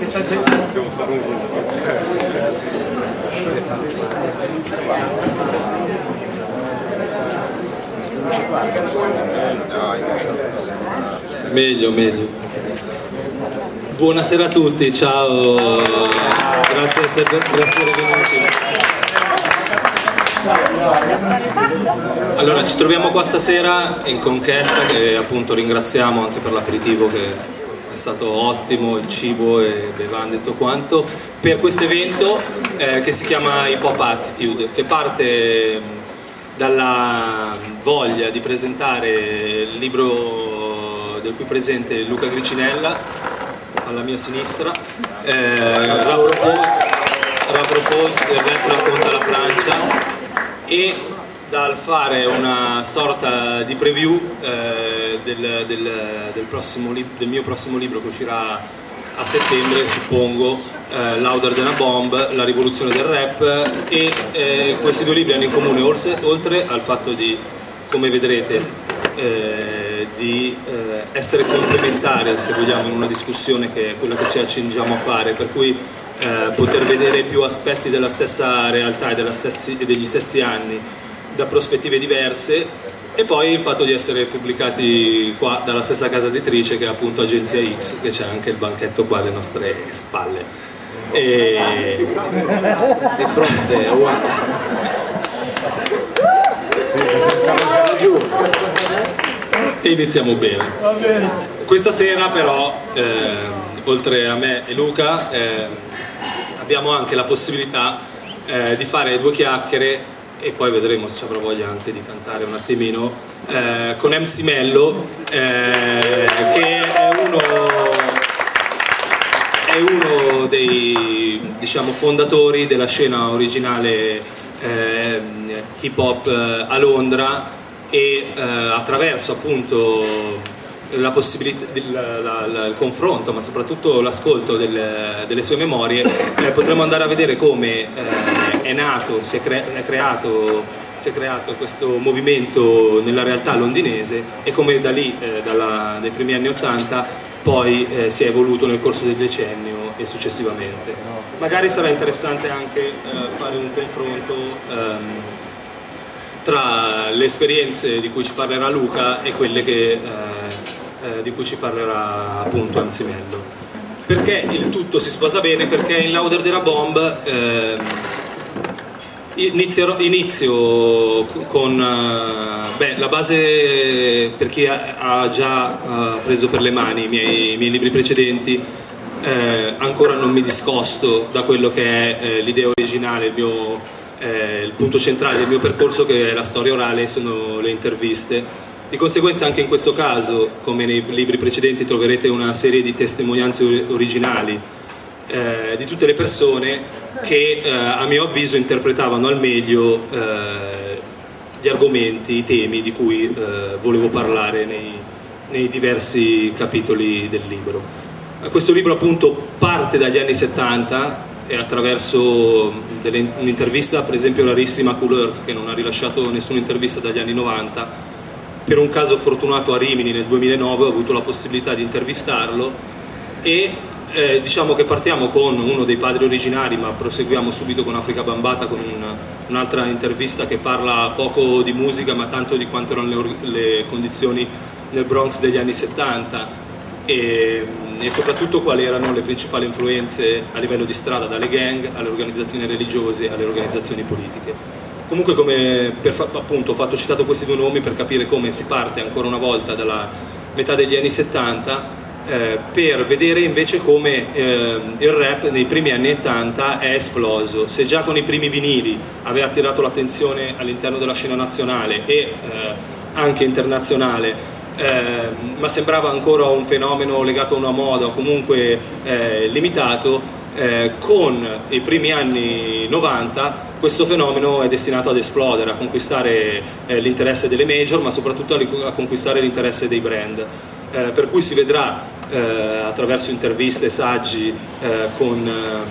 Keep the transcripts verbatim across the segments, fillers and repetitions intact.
Devo fare un Meglio, meglio. Buonasera a tutti, ciao, grazie per essere venuti. Allora, ci troviamo qua stasera in Conchetta, che appunto ringraziamo anche per l'aperitivo che è stato ottimo, il cibo e bevande e tutto quanto, per questo evento eh, che si chiama Hip Hop Attitude, che parte dalla voglia di presentare il libro del qui presente Luca Gricinella, alla mia sinistra, eh, Rapropose, Rapropose, il rap racconta la Francia, e dal fare una sorta di preview eh, del, del, del, prossimo del mio prossimo libro che uscirà a settembre, suppongo, eh, Louder Than a Bomb, la rivoluzione del rap, e eh, questi due libri hanno in comune, oltre, oltre al fatto di, come vedrete, eh, di eh, essere complementari, se vogliamo, in una discussione che è quella che ci accingiamo a fare, per cui eh, poter vedere più aspetti della stessa realtà e della stessi, degli stessi anni da prospettive diverse, e poi il fatto di essere pubblicati qua dalla stessa casa editrice che è appunto Agenzia X, che c'è anche il banchetto qua alle nostre spalle e di fronte giù, e iniziamo bene. Questa sera però eh, oltre a me e Luca eh, abbiamo anche la possibilità eh, di fare due chiacchiere, e poi vedremo se ci avrò voglia anche di cantare un attimino, eh, con M C Mello, eh, che è uno, è uno dei, diciamo, fondatori della scena originale eh, hip hop a Londra, e eh, attraverso appunto la possibilità, la, la, la, il confronto, ma soprattutto l'ascolto del, delle sue memorie, eh, potremo andare a vedere come eh, è nato, si è, cre- è, creato, si è creato questo movimento nella realtà londinese, e come da lì, eh, dalla, dai primi anni Ottanta, poi eh, si è evoluto nel corso del decennio e successivamente. Magari sarà interessante anche eh, fare un confronto ehm, tra le esperienze di cui ci parlerà Luca e quelle che eh, Eh, di cui ci parlerà appunto M C Mello. Perché il tutto si sposa bene? Perché in Louder Than a Bomb eh, inizio, inizio con eh, beh, la base, per chi ha, ha già ha preso per le mani i miei, i miei libri precedenti, eh, ancora non mi discosto da quello che è eh, l'idea originale, il mio eh, il punto centrale del mio percorso, che è la storia orale, sono le interviste. Di conseguenza anche in questo caso, come nei libri precedenti, troverete una serie di testimonianze originali eh, di tutte le persone che eh, a mio avviso interpretavano al meglio eh, gli argomenti, i temi di cui eh, volevo parlare nei, nei diversi capitoli del libro. Questo libro appunto parte dagli anni settanta, e attraverso delle, un'intervista per esempio rarissima a Couleur, che non ha rilasciato nessuna intervista dagli anni novanta. Per un caso fortunato a Rimini nel duemilanove ho avuto la possibilità di intervistarlo, e eh, diciamo che partiamo con uno dei padri originari, ma proseguiamo subito con Africa Bambata, con una, un'altra intervista che parla poco di musica ma tanto di quanto erano le, le condizioni nel Bronx degli anni settanta, e, e soprattutto quali erano le principali influenze a livello di strada, dalle gang alle organizzazioni religiose alle organizzazioni politiche. Comunque, come per, appunto ho fatto citato questi due nomi per capire come si parte ancora una volta dalla metà degli anni settanta, eh, per vedere invece come eh, il rap nei primi anni ottanta è esploso. Se già con i primi vinili aveva attirato l'attenzione all'interno della scena nazionale e eh, anche internazionale, eh, ma sembrava ancora un fenomeno legato a una moda o comunque eh, limitato, eh, con i primi anni novanta questo fenomeno è destinato ad esplodere, a conquistare eh, l'interesse delle major, ma soprattutto a, a conquistare l'interesse dei brand, eh, per cui si vedrà eh, attraverso interviste, saggi, eh, con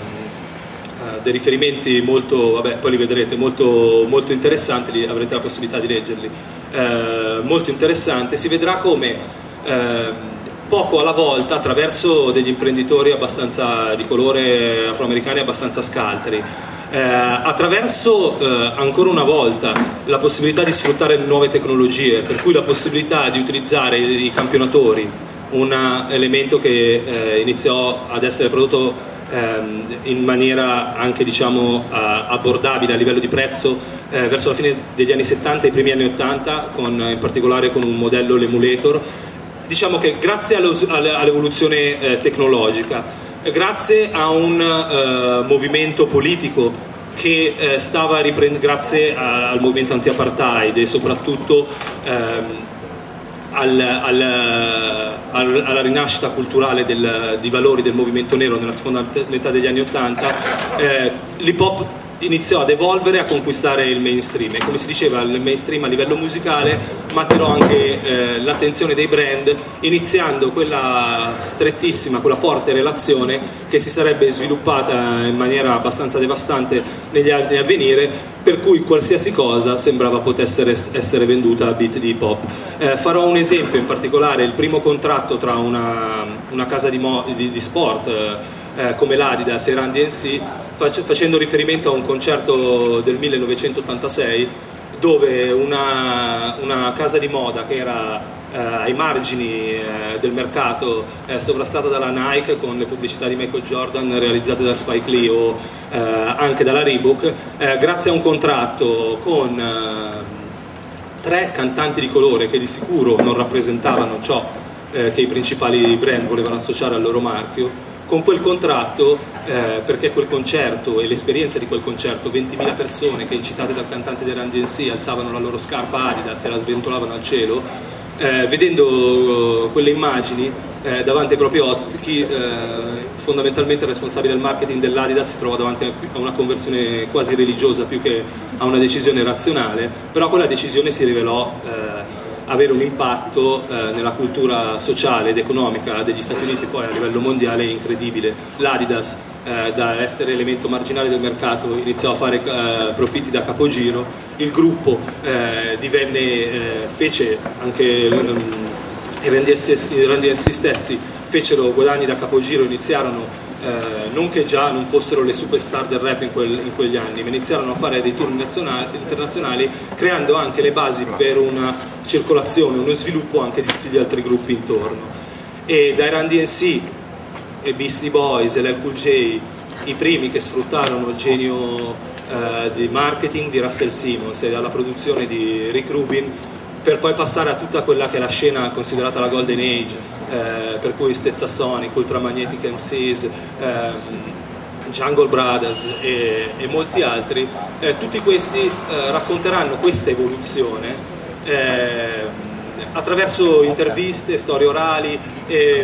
eh, dei riferimenti molto, vabbè, poi li vedrete, molto, molto interessanti, li, avrete la possibilità di leggerli, eh, molto interessante. Si vedrà come eh, poco alla volta, attraverso degli imprenditori abbastanza di colore afroamericani abbastanza scaltri, eh, attraverso eh, ancora una volta la possibilità di sfruttare nuove tecnologie, per cui la possibilità di utilizzare i campionatori, un elemento che eh, iniziò ad essere prodotto ehm, in maniera anche, diciamo, abbordabile a livello di prezzo eh, verso la fine degli anni settanta e i primi anni ottanta, con, in particolare con un modello, l'emulator. Diciamo che grazie all'evoluzione eh, tecnologica, grazie a un eh, movimento politico che eh, stava riprendendo, grazie a, al movimento anti-apartheid e soprattutto ehm, al, al, al, alla rinascita culturale del, di valori del movimento nero nella seconda metà degli anni ottanta, eh, l'hip hop iniziò ad evolvere, a conquistare il mainstream, e come si diceva il mainstream a livello musicale, ma attirò anche eh, l'attenzione dei brand, iniziando quella strettissima, quella forte relazione che si sarebbe sviluppata in maniera abbastanza devastante negli anni a venire, per cui qualsiasi cosa sembrava potesse essere venduta a beat di hip hop. Eh, farò un esempio in particolare: il primo contratto tra una, una casa di, mo, di, di sport eh, come l'Adidas e Run D M C, facendo riferimento a un concerto del millenovecentottantasei, dove una, una casa di moda che era eh, ai margini eh, del mercato, eh, sovrastata dalla Nike con le pubblicità di Michael Jordan realizzate da Spike Lee o eh, anche dalla Reebok, eh, grazie a un contratto con eh, tre cantanti di colore che di sicuro non rappresentavano ciò eh, che i principali brand volevano associare al loro marchio. Con quel contratto, eh, perché quel concerto e l'esperienza di quel concerto, ventimila persone che, incitate dal cantante dei Run D M C, alzavano la loro scarpa Adidas e la sventolavano al cielo, eh, vedendo quelle immagini eh, davanti ai propri occhi, eh, fondamentalmente il responsabile del marketing dell'Adidas si trova davanti a una conversione quasi religiosa più che a una decisione razionale, però quella decisione si rivelò eh, avere un impatto eh, nella cultura sociale ed economica degli Stati Uniti, poi a livello mondiale, incredibile. L'Adidas, eh, da essere elemento marginale del mercato, iniziò a fare eh, profitti da capogiro. Il gruppo eh, divenne, eh, fece anche um, i Run D M C stessi fecero guadagni da capogiro, iniziarono Eh, non che già non fossero le superstar del rap in, quel, in quegli anni, ma iniziarono a fare dei tour internazionali, creando anche le basi per una circolazione, uno sviluppo anche di tutti gli altri gruppi intorno. E dai Run D M C, e Beastie Boys e l'L Cool J, i primi che sfruttarono il genio eh, di marketing di Russell Simmons e alla produzione di Rick Rubin, per poi passare a tutta quella che è la scena considerata la Golden Age, eh, per cui Stetsasonic, Ultramagnetic M Cs, eh, Jungle Brothers e, e molti altri. Eh, tutti questi eh, racconteranno questa evoluzione eh, attraverso interviste, storie orali e,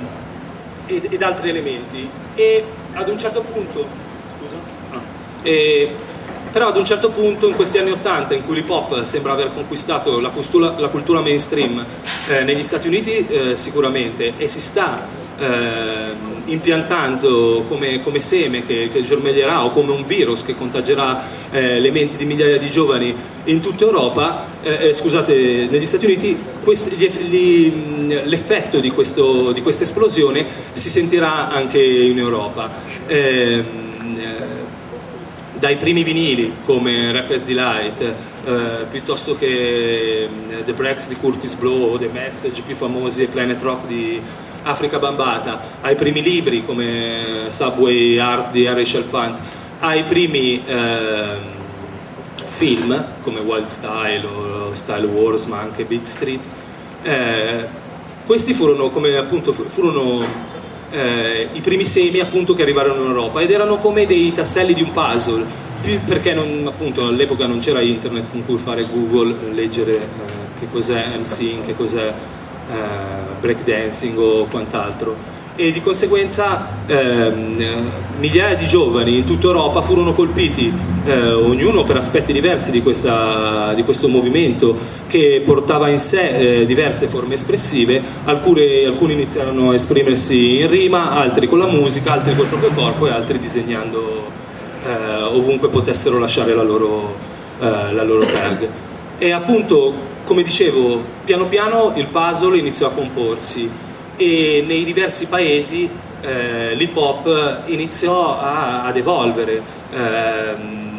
ed, ed altri elementi, e ad un certo punto scusa? No. E, Però ad un certo punto, in questi anni ottanta, in cui l'hip hop sembra aver conquistato la cultura, la cultura mainstream eh, negli Stati Uniti, eh, sicuramente, e si sta eh, impiantando come, come seme che, che germoglierà, o come un virus che contagerà eh, le menti di migliaia di giovani in tutta Europa, eh, eh, scusate, negli Stati Uniti, l'effetto di, questo, di questa esplosione si sentirà anche in Europa. Eh, dai primi vinili come Rapper's Delight, eh, piuttosto che The Breaks di Curtis Blow o The Message più famosi e Planet Rock di Afrika Bambaataa, ai primi libri come Subway Art di Harry Chalfant, ai primi eh, film come Wild Style o Style Wars, ma anche Beat Street. Eh, questi furono, come appunto furono Eh, i primi semi appunto che arrivarono in Europa, ed erano come dei tasselli di un puzzle, più perché non, appunto all'epoca non c'era internet con cui fare Google, leggere eh, che cos'è MCing, che cos'è eh, breakdancing o quant'altro, e di conseguenza ehm, migliaia di giovani in tutta Europa furono colpiti, eh, ognuno per aspetti diversi di, questa, di questo movimento che portava in sé eh, diverse forme espressive. Alcuni, alcuni iniziarono a esprimersi in rima, altri con la musica, altri col proprio corpo e altri disegnando eh, ovunque potessero lasciare la loro, eh, la loro tag. E appunto, come dicevo, piano piano il puzzle iniziò a comporsi. e nei diversi paesi eh, l'hip hop iniziò a, ad evolvere ehm,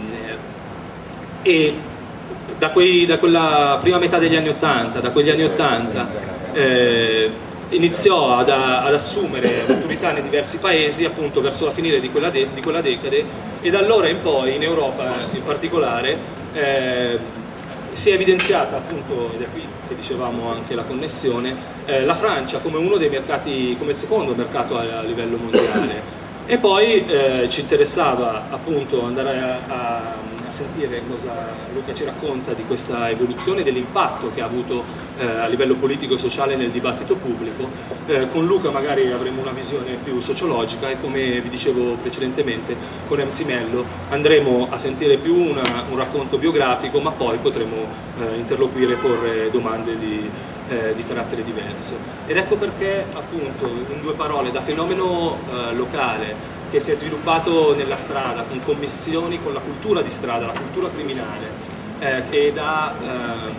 e da, quei, da quella prima metà degli anni ottanta, da quegli anni ottanta eh, iniziò ad, ad assumere maturità nei diversi paesi appunto verso la finire di quella, de, di quella decade, e da allora in poi in Europa in particolare eh, si è evidenziata appunto, ed è qui che dicevamo anche la connessione, eh, la Francia come uno dei mercati, come il secondo mercato a, a livello mondiale, e poi eh, ci interessava appunto andare a, a, a sentire cosa Luca ci racconta di questa evoluzione, dell'impatto che ha avuto eh, a livello politico e sociale nel dibattito pubblico. Eh, con Luca magari avremo una visione più sociologica e, come vi dicevo precedentemente, con M C Mello andremo a sentire più una, un racconto biografico, ma poi potremo eh, interloquire e porre domande di Eh, di carattere diverso. Ed ecco perché appunto, in due parole, da fenomeno eh, locale che si è sviluppato nella strada, con commissioni, con la cultura di strada, la cultura criminale, eh, che da ehm,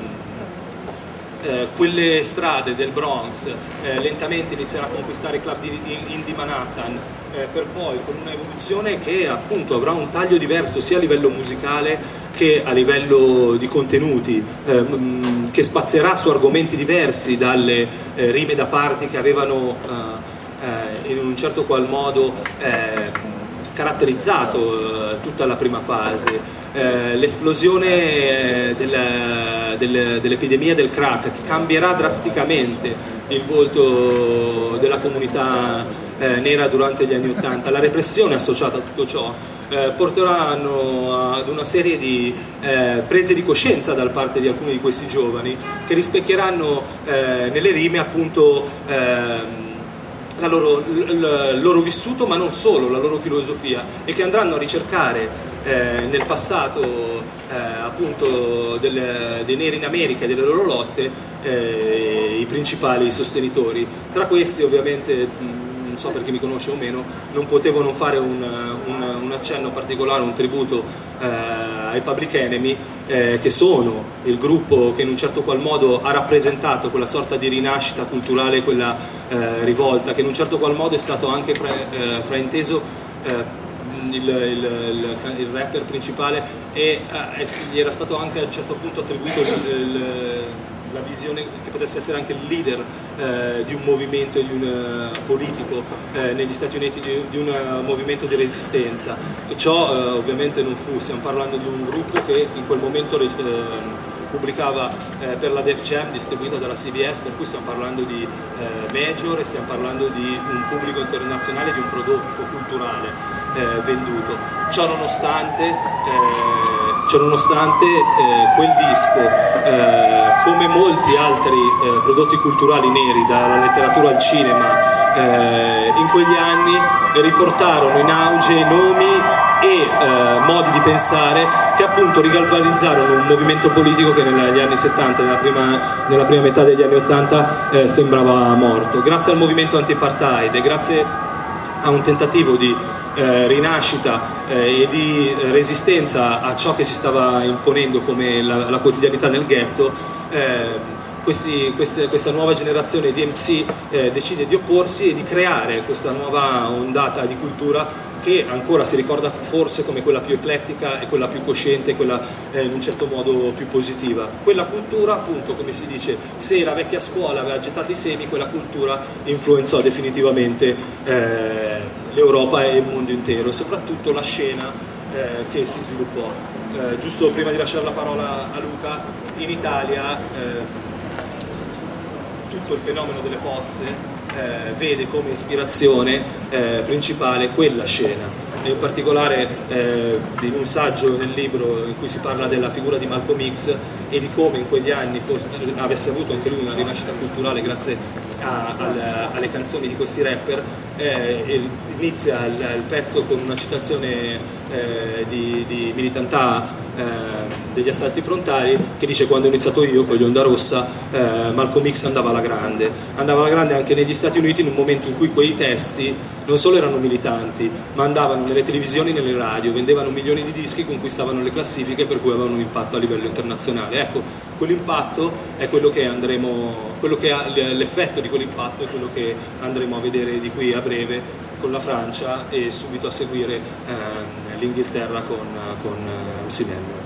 eh, quelle strade del Bronx eh, lentamente inizierà a conquistare i club di, in, di Manhattan, eh, per poi con un'evoluzione che appunto avrà un taglio diverso sia a livello musicale che a livello di contenuti, ehm, che spazierà su argomenti diversi, dalle eh, rime da party che avevano eh, eh, in un certo qual modo eh, caratterizzato eh, tutta la prima fase, eh, l'esplosione eh, del, del, dell'epidemia del crack, che cambierà drasticamente il volto della comunità eh, nera durante gli anni Ottanta, la repressione associata a tutto ciò. Eh, porteranno ad una serie di eh, prese di coscienza da parte di alcuni di questi giovani, che rispecchieranno eh, nelle rime appunto eh, la loro, il loro vissuto, ma non solo, la loro filosofia, e che andranno a ricercare eh, nel passato eh, appunto del, dei neri in America e delle loro lotte eh, i principali sostenitori. Tra questi ovviamente, non so per chi mi conosce o meno, non potevo non fare un, un, un accenno particolare, un tributo eh, ai Public Enemy, eh, che sono il gruppo che in un certo qual modo ha rappresentato quella sorta di rinascita culturale, quella eh, rivolta, che in un certo qual modo è stato anche fra, eh, frainteso eh, il, il, il, il rapper principale, e eh, gli era stato anche a un certo punto attribuito il, il la visione che potesse essere anche il leader eh, di un movimento, di un uh, politico eh, negli Stati Uniti, di, di un uh, movimento di resistenza. E ciò eh, ovviamente non fu, stiamo parlando di un gruppo che in quel momento eh, pubblicava eh, per la Def Jam, distribuita dalla C B S, per cui stiamo parlando di eh, major, e stiamo parlando di un pubblico internazionale, di un prodotto culturale eh, venduto. Ciò nonostante, eh, ciò nonostante eh, quel disco, eh, come molti altri eh, prodotti culturali neri, dalla letteratura al cinema, eh, in quegli anni riportarono in auge nomi e eh, modi di pensare che appunto rigalvanizzarono un movimento politico che negli anni settanta, nella prima, nella prima metà degli anni ottanta eh, sembrava morto. Grazie al movimento anti-apartheid e grazie a un tentativo di Eh, rinascita eh, e di resistenza a ciò che si stava imponendo come la, la quotidianità nel ghetto, eh, questi, queste, questa nuova generazione di M C eh, decide di opporsi e di creare questa nuova ondata di cultura che ancora si ricorda forse come quella più eclettica e quella più cosciente, quella eh, in un certo modo più positiva. Quella cultura, appunto, come si dice, se la vecchia scuola aveva gettato i semi, quella cultura influenzò definitivamente eh, l'Europa e il mondo intero, e soprattutto la scena eh, che si sviluppò. Eh, giusto prima di lasciare la parola a Luca, in Italia eh, tutto il fenomeno delle posse Eh, vede come ispirazione eh, principale quella scena, e in particolare eh, in un saggio nel libro in cui si parla della figura di Malcolm X e di come in quegli anni fosse, avesse avuto anche lui una rinascita culturale grazie a, a, alle canzoni di questi rapper. Eh, inizia il, il pezzo con una citazione eh, di, di militantà eh, degli assalti frontali, che dice: quando ho iniziato io con gli Onda Rossa eh, Malcolm X andava alla grande andava alla grande anche negli Stati Uniti, in un momento in cui quei testi non solo erano militanti, ma andavano nelle televisioni, nelle radio, vendevano milioni di dischi, conquistavano le classifiche, per cui avevano un impatto a livello internazionale. Ecco, quell'impatto è quello che andremo, quello che ha l'effetto di quell'impatto è quello che andremo a vedere di qui a breve con la Francia e subito a seguire ehm, l'Inghilterra con, con eh, Osimhen.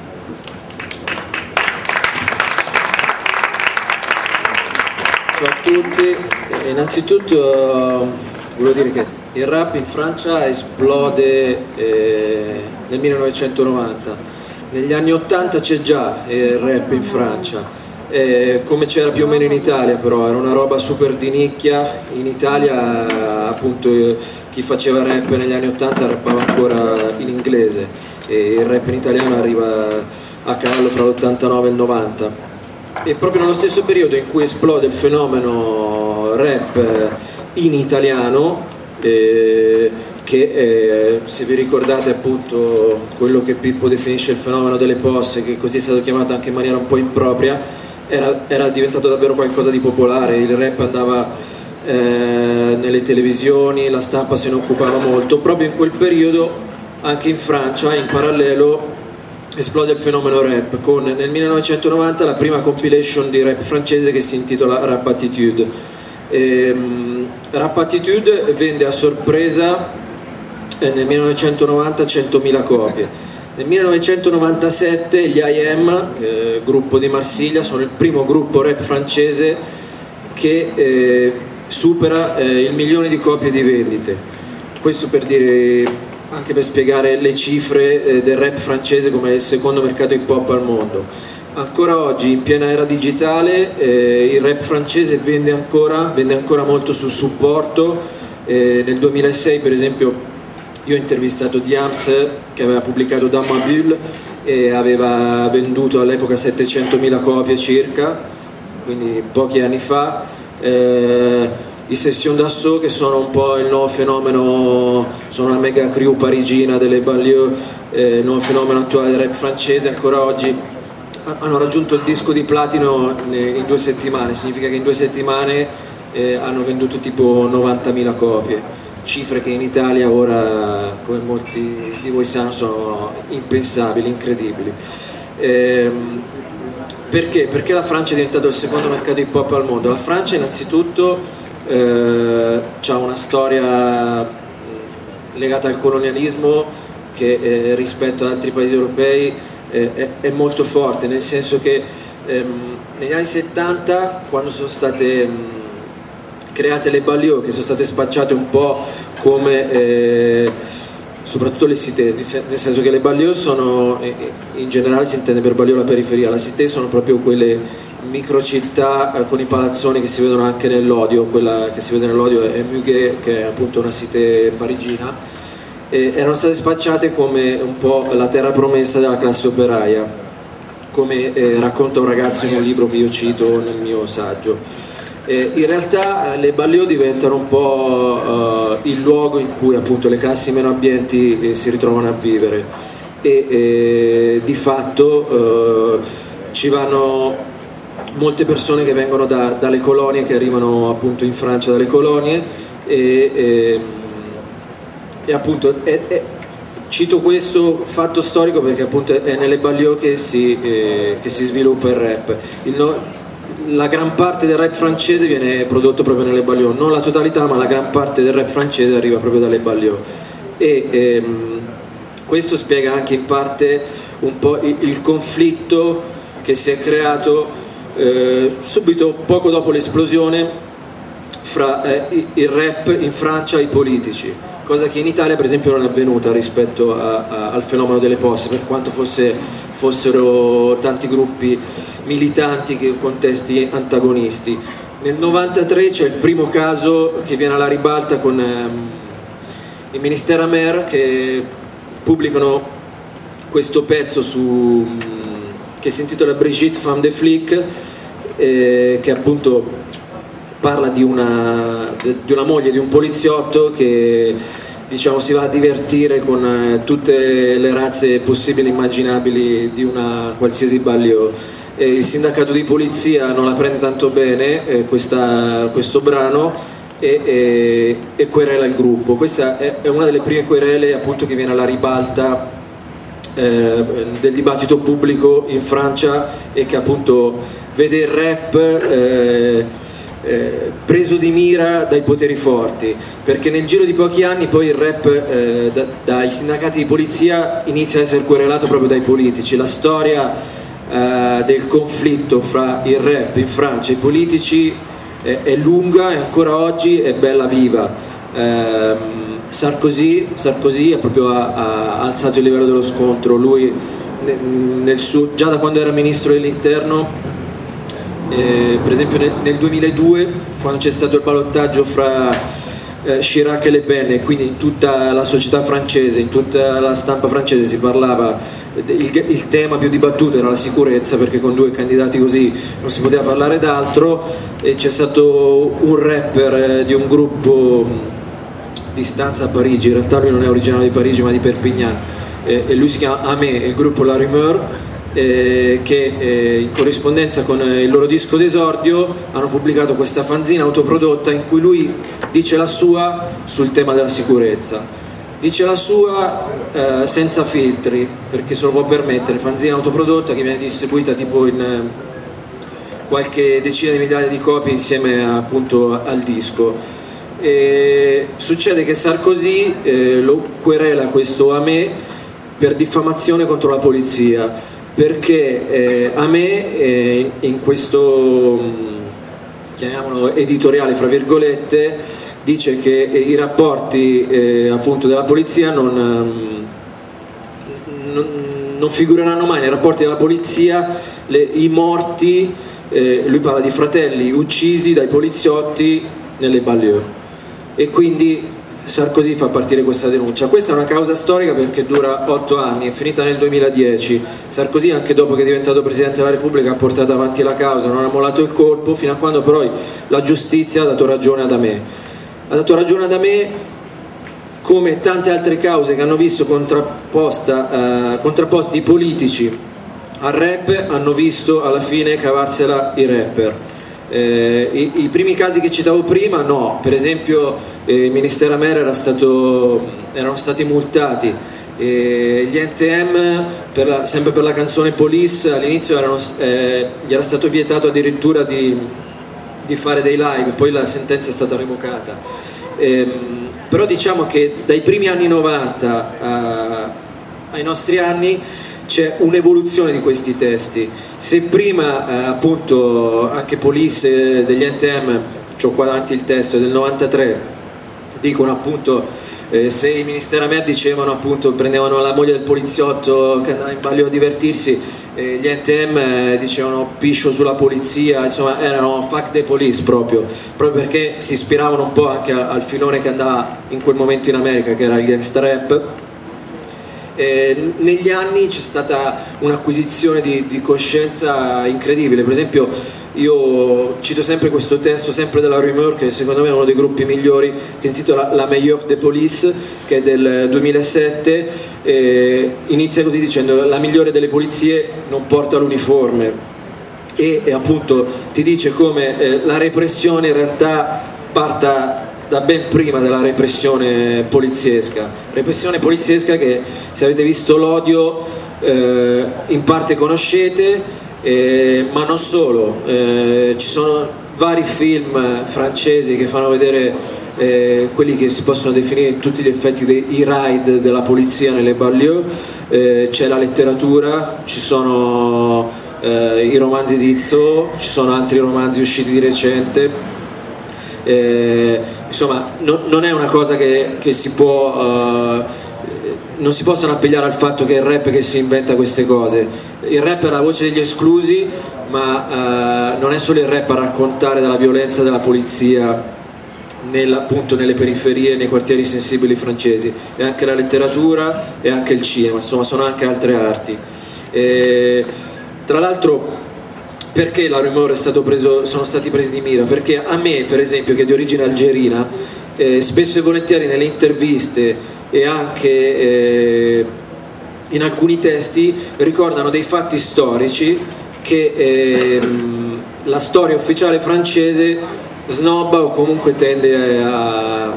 Ciao a tutti, innanzitutto volevo dire che il rap in Francia esplode eh, nel millenovecentonovanta, negli anni ottanta c'è già il rap in Francia, eh, come c'era più o meno in Italia, però era una roba super di nicchia. In Italia appunto chi faceva rap negli anni ottanta rappava ancora in inglese e il rap in italiano arriva a cavallo fra l'ottantanove e il novanta. E proprio nello stesso periodo in cui esplode il fenomeno rap in italiano, eh, che eh, se vi ricordate appunto quello che Pippo definisce il fenomeno delle posse, che così è stato chiamato anche in maniera un po' impropria, era, era diventato davvero qualcosa di popolare. Il rap andava eh, nelle televisioni, la stampa se ne occupava molto. Proprio in quel periodo anche in Francia in parallelo esplode il fenomeno rap con nel millenovecentonovanta la prima compilation di rap francese che si intitola Rap Attitude. Ehm, Rap Attitude vende a sorpresa eh, nel millenovecentonovanta centomila copie. Nel millenovecentonovantasette gli I M, eh, gruppo di Marsiglia, sono il primo gruppo rap francese che eh, supera eh, il milione di copie di vendite. Questo per dire, anche per spiegare le cifre eh, del rap francese come il secondo mercato hip hop al mondo. Ancora oggi, in piena era digitale, eh, il rap francese vende ancora, vende ancora molto sul supporto. Eh, nel duemilasei per esempio io ho intervistato Diams che aveva pubblicato Dans ma bulle e aveva venduto all'epoca settecentomila copie circa, quindi pochi anni fa. Eh, I Session d'Assaut, che sono un po' il nuovo fenomeno, sono la mega crew parigina delle banlieue, eh, il nuovo fenomeno attuale del rap francese, ancora oggi hanno raggiunto il disco di platino in due settimane. Significa che in due settimane eh, hanno venduto tipo novantamila copie, cifre che in Italia ora, come molti di voi sanno, sono impensabili, incredibili. Ehm, perché? Perché la Francia è diventato il secondo mercato hip hop al mondo. La Francia innanzitutto Eh, c'ha una storia legata al colonialismo che eh, rispetto ad altri paesi europei eh, è, è molto forte, nel senso che ehm, negli anni settanta, quando sono state mh, create le banlieue, che sono state spacciate un po' come eh, soprattutto le cité, nel senso che le banlieue sono, in generale si intende per banlieue la periferia, la cité sono proprio quelle microcittà eh, con i palazzoni che si vedono anche nell'Odio. Quella che si vede nell'Odio è Muguet, che è appunto una cité parigina, e erano state spacciate come un po' la terra promessa della classe operaia, come eh, racconta un ragazzo in un libro che io cito nel mio saggio. Eh, in realtà eh, le banlieue diventano un po' eh, il luogo in cui appunto le classi meno abbienti eh, si ritrovano a vivere e eh, di fatto eh, ci vanno molte persone che vengono da, dalle colonie, che arrivano appunto in Francia dalle colonie e, e, e appunto è, è, cito questo fatto storico perché appunto è nelle banlieue che si, eh, che si sviluppa il rap. Il no, la gran parte del rap francese viene prodotto proprio nelle banlieue, non la totalità, ma la gran parte del rap francese arriva proprio dalle banlieue e ehm, questo spiega anche in parte un po' il, il conflitto che si è creato Eh, subito poco dopo l'esplosione fra eh, il rap in Francia e i politici, cosa che in Italia per esempio non è avvenuta rispetto a, a, al fenomeno delle posse, per quanto fosse, fossero tanti gruppi militanti che in contesti antagonisti. Nel novantatré c'è il primo caso che viene alla ribalta con ehm, il Ministère Amer, che pubblicano questo pezzo su, che si intitola Brigitte Femme de Flic, eh, che appunto parla di una, di una moglie di un poliziotto che diciamo si va a divertire con eh, tutte le razze possibili e immaginabili di una qualsiasi banlieue. E il sindacato di polizia non la prende tanto bene eh, questa, questo brano e, e, e querela il gruppo. Questa è, è una delle prime querele appunto che viene alla ribalta eh, del dibattito pubblico in Francia e che appunto vede il rap eh, eh, preso di mira dai poteri forti, perché nel giro di pochi anni poi il rap eh, da, dai sindacati di polizia inizia a essere querelato proprio dai politici. La storia eh, del conflitto fra il rap in Francia e i politici è, è lunga e ancora oggi è bella viva. eh, Sarkozy, Sarkozy ha proprio ha, ha alzato il livello dello scontro. Lui nel, nel suo, già da quando era ministro dell'interno, eh, per esempio nel, nel duemiladue, quando c'è stato il ballottaggio fra eh, Chirac e Le Pen, e quindi in tutta la società francese, in tutta la stampa francese si parlava, il, il tema più dibattuto era la sicurezza, perché con due candidati così non si poteva parlare d'altro, e c'è stato un rapper eh, di un gruppo di stanza a Parigi, in realtà lui non è originario di Parigi ma di Perpignan, eh, e lui si chiama Amé, il gruppo La Rumeur, eh, che eh, in corrispondenza con eh, il loro disco d'esordio hanno pubblicato questa fanzina autoprodotta in cui lui dice la sua sul tema della sicurezza, dice la sua eh, senza filtri, perché se lo può permettere, fanzina autoprodotta che viene distribuita tipo in eh, qualche decina di migliaia di copie insieme appunto al disco. E succede che Sarkozy eh, lo querela questo Amé per diffamazione contro la polizia, perché eh, Amé eh, in questo chiamiamolo editoriale fra virgolette dice che eh, i rapporti eh, appunto della polizia non, non, non figureranno mai nei rapporti della polizia le, i morti, eh, lui parla di fratelli uccisi dai poliziotti nelle banlieue. E quindi Sarkozy fa partire questa denuncia. Questa è una causa storica perché dura otto anni, è finita nel duemiladieci. Sarkozy, anche dopo che è diventato Presidente della Repubblica, ha portato avanti la causa, non ha mollato il colpo, fino a quando però la giustizia ha dato ragione ad Amé. Ha dato ragione ad Amé, come tante altre cause che hanno visto contrapposta, eh, contrapposti i politici al rap, hanno visto alla fine cavarsela i rapper. Eh, i, i primi casi che citavo prima no, per esempio eh, il ministero Amer era stato, erano stati multati, eh, gli N T M per la, sempre per la canzone Police all'inizio erano, eh, gli era stato vietato addirittura di, di fare dei live, poi la sentenza è stata revocata. Eh, però diciamo che dai primi anni novanta a, ai nostri anni c'è un'evoluzione di questi testi. Se prima eh, appunto anche Police eh, degli N T M, c'ho qua davanti il testo, è del novantatré, dicono appunto eh, se i ministeri Amer dicevano appunto, prendevano la moglie del poliziotto che andava in balio a divertirsi, eh, gli N T M eh, dicevano piscio sulla polizia, insomma erano fuck the police proprio, proprio perché si ispiravano un po' anche al, al filone che andava in quel momento in America, che era il gangsta rap. Eh, negli anni c'è stata un'acquisizione di, di coscienza incredibile. Per esempio io cito sempre questo testo, sempre della Rumeur, che secondo me è uno dei gruppi migliori, che si intitola La Meilleure des Police, che è del duemilasette, eh, inizia così dicendo: la migliore delle polizie non porta l'uniforme, e, e appunto ti dice come eh, la repressione in realtà parta da ben prima della repressione poliziesca, repressione poliziesca che, se avete visto L'Odio, eh, in parte conoscete, eh, ma non solo, eh, ci sono vari film francesi che fanno vedere eh, quelli che si possono definire tutti gli effetti dei ride della polizia nelle banlieue, eh, c'è la letteratura, ci sono eh, i romanzi di Izzo, ci sono altri romanzi usciti di recente. Eh, insomma no, non è una cosa che, che si può uh, non si possono appigliare al fatto che è il rap che si inventa queste cose. Il rap è la voce degli esclusi, ma uh, non è solo il rap a raccontare della violenza della polizia nel, appunto nelle periferie, nei quartieri sensibili francesi, è anche la letteratura e anche il cinema, insomma sono anche altre arti. E, tra l'altro, perché la Rumeur è stato preso, sono stati presi di mira? Perché a me, per esempio, che è di origine algerina, eh, spesso e volentieri nelle interviste e anche eh, in alcuni testi ricordano dei fatti storici che eh, la storia ufficiale francese snobba o comunque tende a,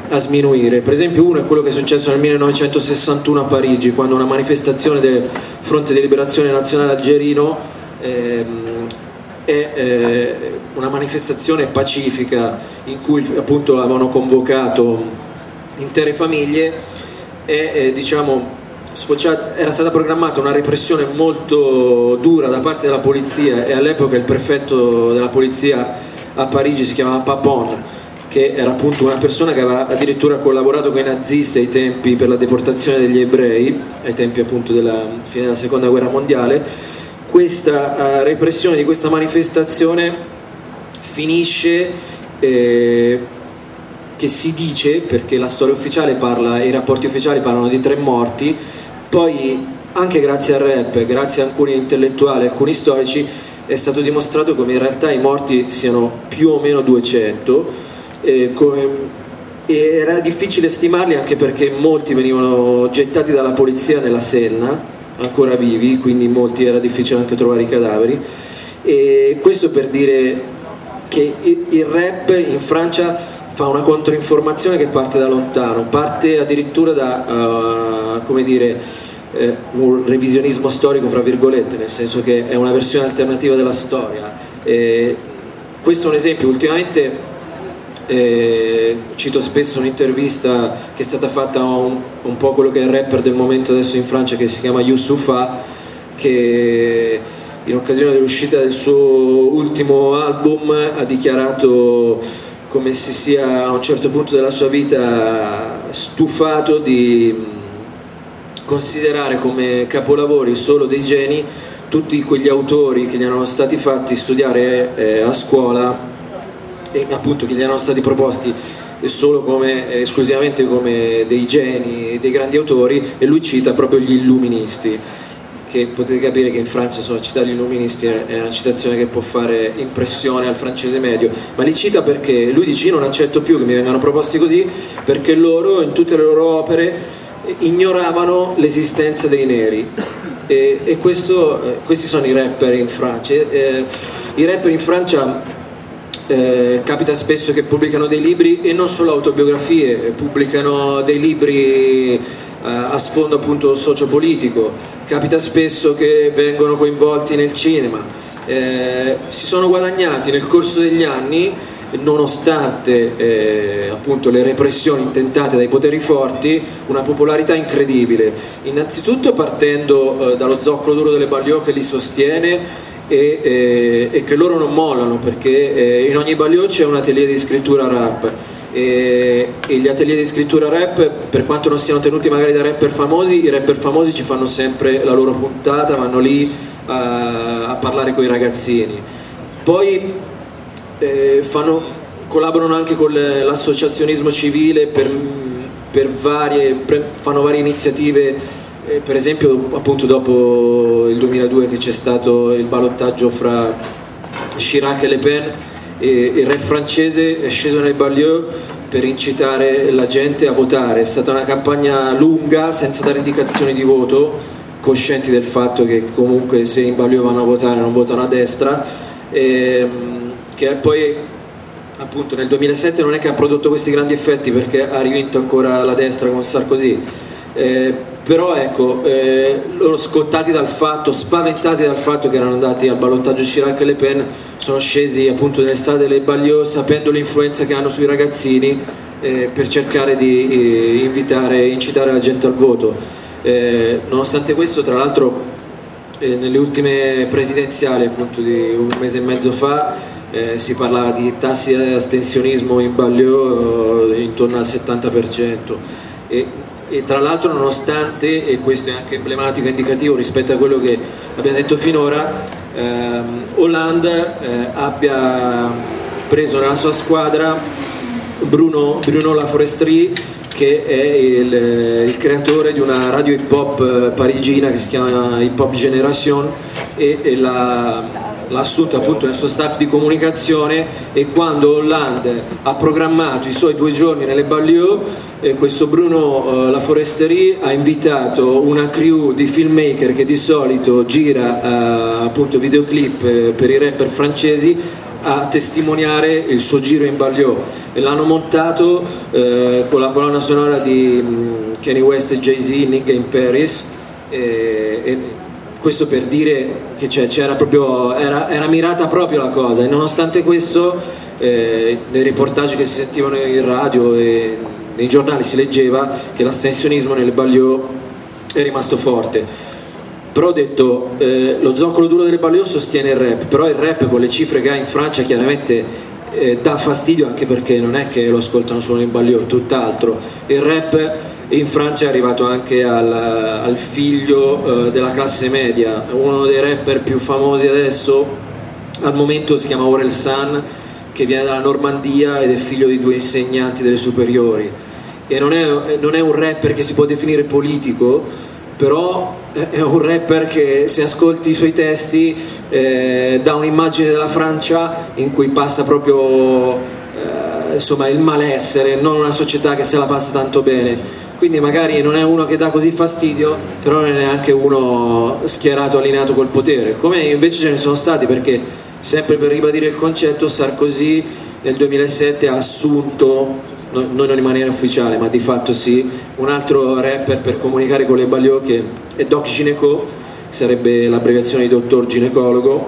a sminuire. Per esempio uno è quello che è successo nel millenovecentosessantuno a Parigi, quando una manifestazione del Fronte di Liberazione Nazionale Algerino ehm, è eh, una manifestazione pacifica in cui appunto avevano convocato intere famiglie e eh, diciamo sfociata, era stata programmata una repressione molto dura da parte della polizia, e all'epoca il prefetto della polizia a Parigi si chiamava Papon, che era appunto una persona che aveva addirittura collaborato con i nazisti ai tempi per la deportazione degli ebrei, ai tempi appunto della fine della seconda guerra mondiale. Questa uh, repressione di questa manifestazione finisce, eh, che si dice, perché la storia ufficiale parla, i rapporti ufficiali parlano di tre morti, poi anche grazie al rap, grazie a alcuni intellettuali, alcuni storici, è stato dimostrato come in realtà i morti siano più o meno duecento. Eh, come, e era difficile stimarli anche perché molti venivano gettati dalla polizia nella Senna, ancora vivi, quindi molti era difficile anche trovare i cadaveri. E questo per dire che il rap in Francia fa una controinformazione che parte da lontano, parte addirittura da uh, come dire eh, un revisionismo storico fra virgolette, nel senso che è una versione alternativa della storia. E questo è un esempio. Ultimamente Eh, cito spesso un'intervista che è stata fatta a un, un po' quello che è il rapper del momento adesso in Francia, che si chiama Youssoupha, che in occasione dell'uscita del suo ultimo album ha dichiarato come si sia a un certo punto della sua vita stufato di considerare come capolavori solo dei geni tutti quegli autori che gli erano stati fatti studiare eh, a scuola, e appunto che gli erano stati proposti solo come, esclusivamente come dei geni, dei grandi autori, e lui cita proprio gli illuministi, che potete capire che in Francia solo citare gli illuministi è una citazione che può fare impressione al francese medio, ma li cita perché lui dice: io non accetto più che mi vengano proposti così, perché loro in tutte le loro opere ignoravano l'esistenza dei neri. E, e questo, eh, questi sono i rapper in Francia. Eh, i rapper in Francia Eh, capita spesso che pubblicano dei libri, e non solo autobiografie, pubblicano dei libri eh, a sfondo appunto sociopolitico, capita spesso che vengono coinvolti nel cinema. Eh, si sono guadagnati nel corso degli anni, nonostante eh, appunto le repressioni intentate dai poteri forti, una popolarità incredibile, innanzitutto partendo eh, dallo zoccolo duro delle banlieue che li sostiene, E, e, e che loro non mollano, perché eh, in ogni banlieue c'è un atelier di scrittura rap, e, e gli atelier di scrittura rap, per quanto non siano tenuti magari da rapper famosi, i rapper famosi ci fanno sempre la loro puntata, vanno lì a, a parlare con i ragazzini. Poi eh, fanno, collaborano anche con l'associazionismo civile per, per varie, per, fanno varie iniziative. Eh, per esempio appunto dopo il duemiladue che c'è stato il ballottaggio fra Chirac e Le Pen, e il rap francese è sceso nei banlieue per incitare la gente a votare. È stata una campagna lunga senza dare indicazioni di voto, coscienti del fatto che comunque se in banlieue vanno a votare non votano a destra, e, che poi appunto nel duemilasette non è che ha prodotto questi grandi effetti, perché ha rivinto ancora la destra con Sarkozy. Eh, però ecco, eh, loro scottati dal fatto, spaventati dal fatto che erano andati al ballottaggio Chirac e Le Pen, sono scesi appunto nelle strade delle banlieue, sapendo l'influenza che hanno sui ragazzini, eh, per cercare di eh, invitare, incitare la gente al voto. Eh, nonostante questo, tra l'altro, eh, nelle ultime presidenziali appunto di un mese e mezzo fa, eh, si parlava di tassi di astensionismo in banlieue eh, intorno al settanta per cento. E, E tra l'altro, nonostante, e questo è anche emblematico e indicativo rispetto a quello che abbiamo detto finora, ehm, Hollande eh, abbia preso nella sua squadra Bruno, Bruno Laforesterie, che è il, il creatore di una radio hip hop parigina che si chiama Hip Hop Generation, e, e l'ha l'ha assunto appunto nel suo staff di comunicazione. E quando Hollande ha programmato i suoi due giorni nelle banlieue, eh, questo Bruno eh, Laforesterie ha invitato una crew di filmmaker che di solito gira eh, appunto videoclip eh, per i rapper francesi, a testimoniare il suo giro in Balliò, e l'hanno montato eh, con la colonna sonora di mh, Kanye West e Jay-Z, Nigga in Paris, e, e questo per dire che c'era proprio, era, era mirata proprio la cosa, e nonostante questo eh, nei reportage che si sentivano in radio e nei giornali si leggeva che l'astensionismo nelle Balliò è rimasto forte. Però ho detto, eh, lo zoccolo duro delle Balliò sostiene il rap, però il rap con le cifre che ha in Francia chiaramente eh, dà fastidio, anche perché non è che lo ascoltano solo in Balliò, tutt'altro. Il rap in Francia è arrivato anche al, al figlio eh, della classe media, uno dei rapper più famosi adesso al momento si chiama Orelsan, che viene dalla Normandia ed è figlio di due insegnanti delle superiori, e non è, non è un rapper che si può definire politico, però è un rapper che, se ascolti i suoi testi, eh, dà un'immagine della Francia in cui passa proprio eh, insomma il malessere, non una società che se la passa tanto bene. Quindi magari non è uno che dà così fastidio, però non è neanche uno schierato, allineato col potere, come invece ce ne sono stati, perché sempre per ribadire il concetto, Sarkozy nel duemilasette ha assunto, non in maniera ufficiale ma di fatto sì, un altro rapper per comunicare con le Balliò, che è Doc Gineco, che sarebbe l'abbreviazione di dottor ginecologo,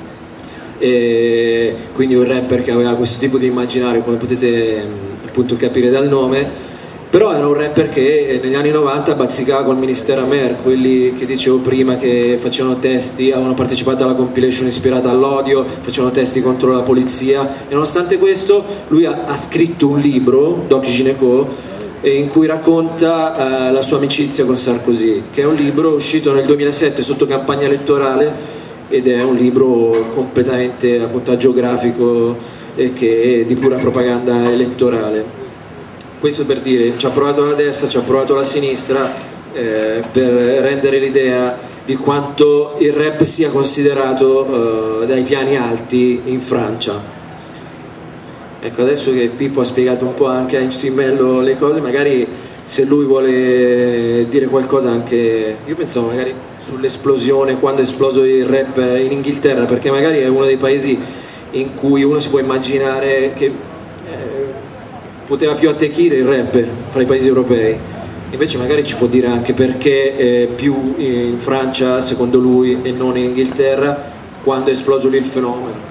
e quindi un rapper che aveva questo tipo di immaginario, come potete appunto capire dal nome. Però era un rapper che negli anni novanta bazzicava col ministero Amer, quelli che dicevo prima che facevano testi, avevano partecipato alla compilation ispirata all'odio, facevano testi contro la polizia, e nonostante questo lui ha, ha scritto un libro, Doc Gineco, in cui racconta eh, la sua amicizia con Sarkozy, che è un libro uscito nel duemilasette sotto campagna elettorale, ed è un libro completamente appunto agiografico e che è di pura propaganda elettorale. Questo per dire, ci ha provato la destra, ci ha provato la sinistra, eh, per rendere l'idea di quanto il rap sia considerato eh, dai piani alti in Francia. Ecco, adesso che Pippo ha spiegato un po' anche a M C Mello le cose, magari se lui vuole dire qualcosa anche, io pensavo magari sull'esplosione, quando è esploso il rap in Inghilterra, perché magari è uno dei paesi in cui uno si può immaginare che poteva più attecchire il rap fra i paesi europei, invece magari ci può dire anche perché eh, più in Francia secondo lui e non in Inghilterra, quando è esploso lì il fenomeno.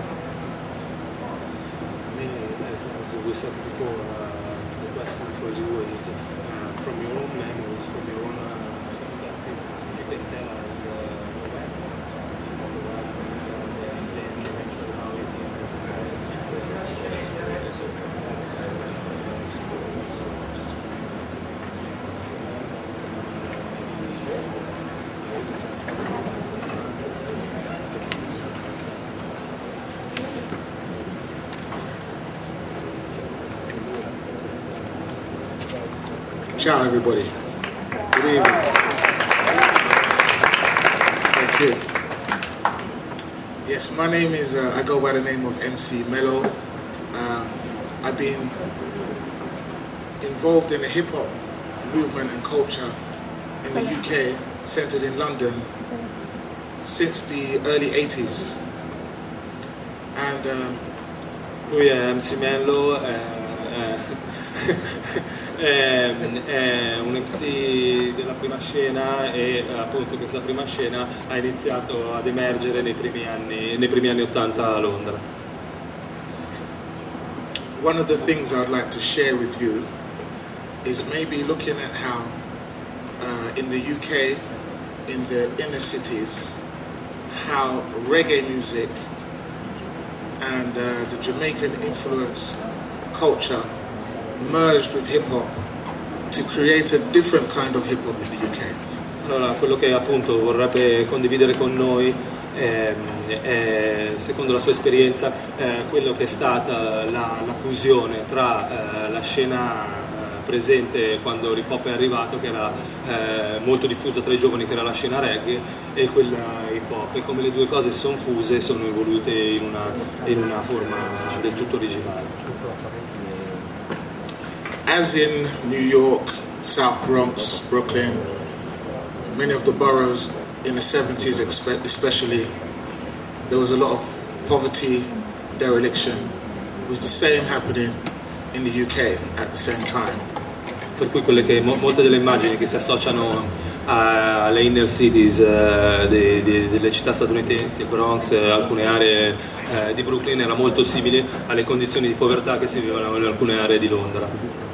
Ciao everybody. Good evening. Thank you. Yes, my name is, uh, I go by the name of M C Mello. Um, I've been involved in the hip hop movement and culture in the U K, centered in London, since the early eighties. And um, lui è M C Mello, è, è, è, è un M C della prima scena, e appunto questa prima scena ha iniziato ad emergere nei primi anni, nei primi anni ottanta a Londra. One of the things I'd like to share with you is maybe looking at how uh, in the U K, in the inner cities, how reggae music and uh, the Jamaican influenced culture merged with hip hop to create a different kind of hip hop in the U K. Allora, quello che appunto vorrebbe condividere con noi è, è, secondo la sua esperienza, è quello che è stata la, la fusione tra eh, la scena presente quando l'hip hop è arrivato, che era eh, molto diffusa tra i giovani, che era la scena reggae, e quella hip hop, e come le due cose sono fuse, sono evolute in una, in una forma del tutto originale. As in New York, South Bronx, Brooklyn, many of the boroughs in the seventies especially, there was a lot of poverty, dereliction was the same happening in the U K at the same time. Per cui quelle che, molte delle immagini che si associano a, alle inner cities uh, de, de, delle città statunitensi, il Bronx, alcune aree uh, di Brooklyn, era molto simili alle condizioni di povertà che si vivevano in alcune aree di Londra.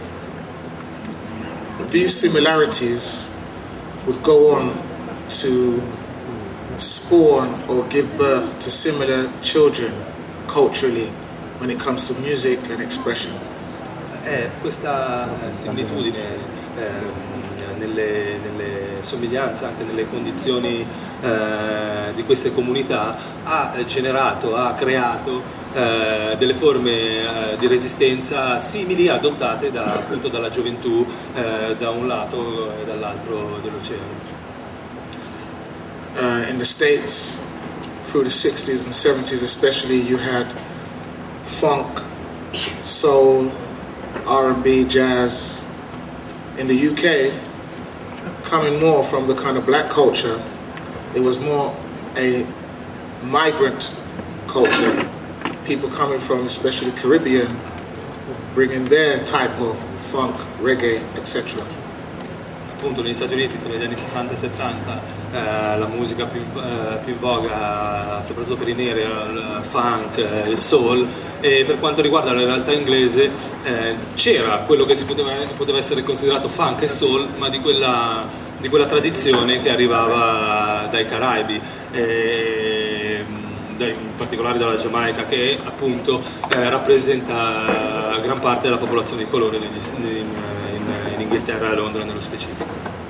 These similarities would go on to spawn or give birth to similar children culturally when it comes to music and expression. Eh, questa similitudine eh, nelle, nelle somiglianze, anche nelle condizioni eh, di queste comunità, ha generato, ha creato eh, delle forme eh, di resistenza simili adottate da, appunto dalla gioventù eh, da un lato e dall'altro dell'oceano. Uh, in the States, through the sixties and seventies especially, you had funk, soul, R and B, jazz. In the U K, coming more from the kind of black culture, it was more a migrant culture. People coming from especially Caribbean, bringing their type of funk, reggae, et cetera. Appunto negli Stati Uniti tra gli anni sessanta e settanta eh, la musica più, eh, più in voga, soprattutto per i neri, il funk, eh, il soul, e per quanto riguarda la realtà inglese eh, c'era quello che si poteva, poteva essere considerato funk e soul, ma di quella, di quella tradizione che arrivava dai Caraibi, e, in particolare dalla Giamaica, che appunto eh, rappresenta gran parte della popolazione di colore negli, in, in, in Inghilterra e a Londra nello specifico.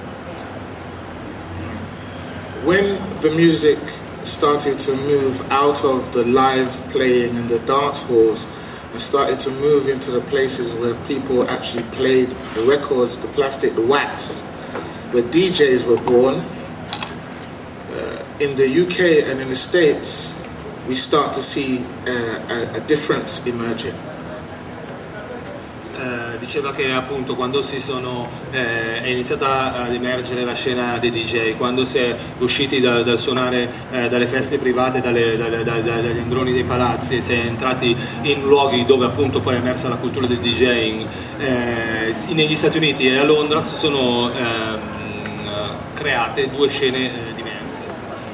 When the music started to move out of the live playing and the dance halls and started to move into the places where people actually played the records, the plastic, the wax, where D Js were born, uh, in the U K and in the States, we start to see uh, a, a difference emerging. Eh, diceva che appunto quando si sono eh, è iniziata ad emergere la scena dei D J, quando si è usciti da, dal suonare eh, dalle feste private, dalle, dalle, dalle, dagli androni dei palazzi, e si è entrati in luoghi dove appunto poi è emersa la cultura del DJing, eh, negli Stati Uniti e a Londra si sono ehm, create due scene eh, diverse,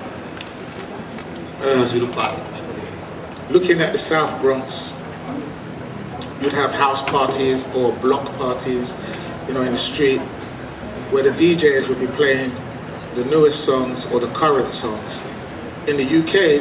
sono sviluppate. Looking at the South Bronx, you'd have house parties or block parties, you know, in the street, where the D Js would be playing the newest songs or the current songs. In the U K,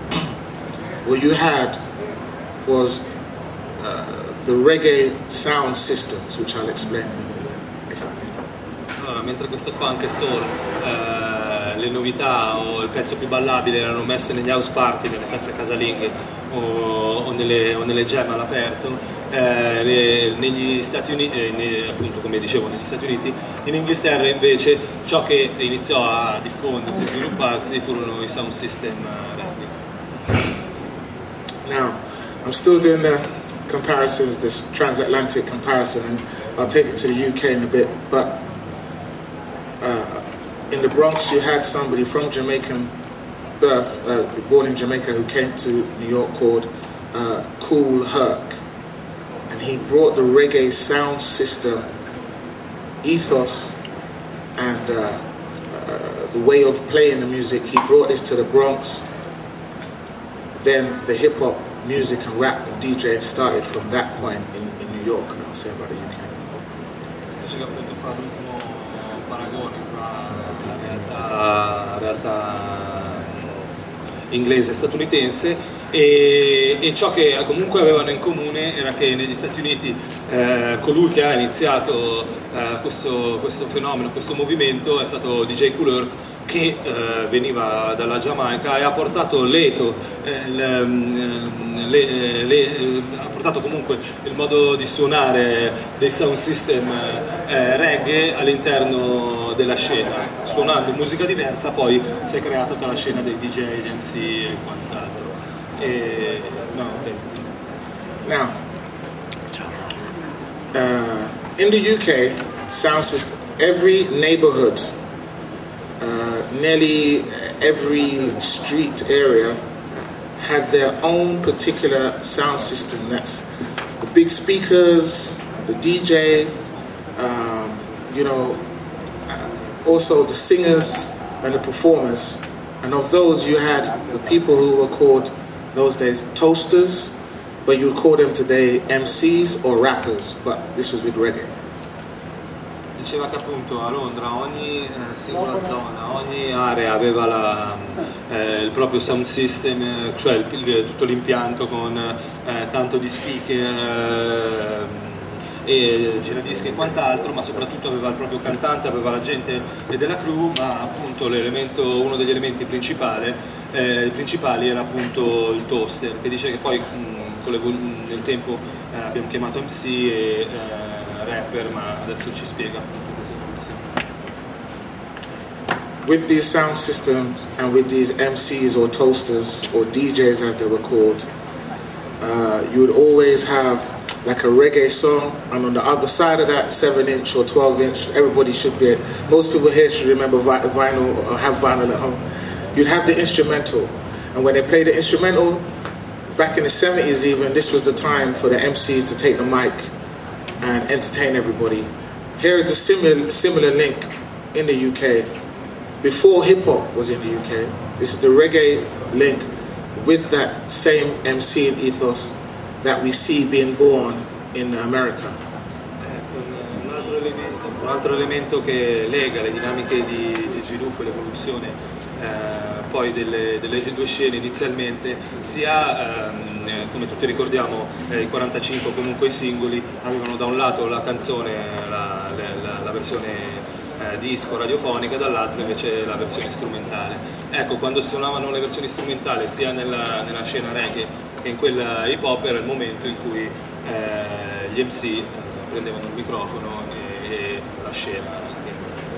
what you had was uh, the reggae sound systems, which I'll explain in a minute. Allora, mentre questo funk e soul, eh, le novità o il pezzo più ballabile erano messe negli house party, nelle feste casalinghe o, o, nelle, o nelle jam all'aperto, Eh, le, negli Stati Uniti, eh, ne, appunto come dicevo negli Stati Uniti, in Inghilterra invece ciò che iniziò a diffondersi e svilupparsi furono i sound system reggae. Now, I'm still doing the comparisons, this transatlantic comparison, and I'll take it to the U K in a bit, but uh, in the Bronx you had somebody from Jamaican birth, uh, born in Jamaica, who came to New York, called uh, Kool Herc. And he brought the reggae sound system, ethos, and uh, uh, the way of playing the music. He brought this to the Bronx. Then the hip hop music and rap and DJing started from that point in, in New York, and I'll say about the U K. Dice che appunto fa l'ultimo paragone tra la realtà, realtà inglese e statunitense. E, e ciò che comunque avevano in comune era che negli Stati Uniti eh, colui che ha iniziato eh, questo, questo fenomeno, questo movimento è stato D J Kool Herc, che eh, veniva dalla Giamaica e ha portato l'eto, eh, le, le, le, ha portato comunque il modo di suonare dei sound system eh, reggae all'interno della scena, suonando musica diversa. Poi si è creata tutta la scena dei D J, gli M C e quant'altro. E, no, okay. Now, uh, in the U K, sound system, every neighborhood, uh, nearly every street area had their own particular sound system. That's the big speakers, the D J, um, you know, uh, also the singers and the performers. And of those, you had the people who were called those days toasters, but you would call them today M Cs or rappers, but this was with reggae. Diceva che appunto a Londra ogni eh, singola zona, ogni area aveva la, eh, il proprio sound system, eh, cioè il, il, tutto l'impianto con eh, tanto di speaker eh, e giradischi e quant'altro, ma soprattutto aveva il proprio cantante, aveva la gente della crew, ma appunto l'elemento, uno degli elementi principali, eh, principali era appunto il toaster, che dice che poi mh, con le, nel tempo eh, abbiamo chiamato M C e eh, rapper, ma adesso ci spiega. With these sound systems and with these M Cs or toasters or D Js as they were called, uh, you would always have like a reggae song, and on the other side of that, seven inch or twelve inch, everybody should be, most people here should remember vinyl or have vinyl at home. You'd have the instrumental, and when they play the instrumental, back in the seventies even, this was the time for the M Cs to take the mic and entertain everybody. Here is the similar, similar link in the U K. Before hip hop was in the U K, this is the reggae link with that same M C and ethos that we see being born in America. Un altro elemento, un altro elemento che lega le dinamiche di, di sviluppo e l'evoluzione eh, poi delle, delle due scene inizialmente, sia ehm, come tutti ricordiamo eh, i quarantacinque, comunque i singoli avevano da un lato la canzone, la, la, la versione eh, disco radiofonica, dall'altro invece la versione strumentale. Ecco, quando suonavano le versioni strumentali sia nella, nella scena reggae che in quella hip hop era il momento in cui eh, gli M C eh, prendevano il microfono e, e la scena anche.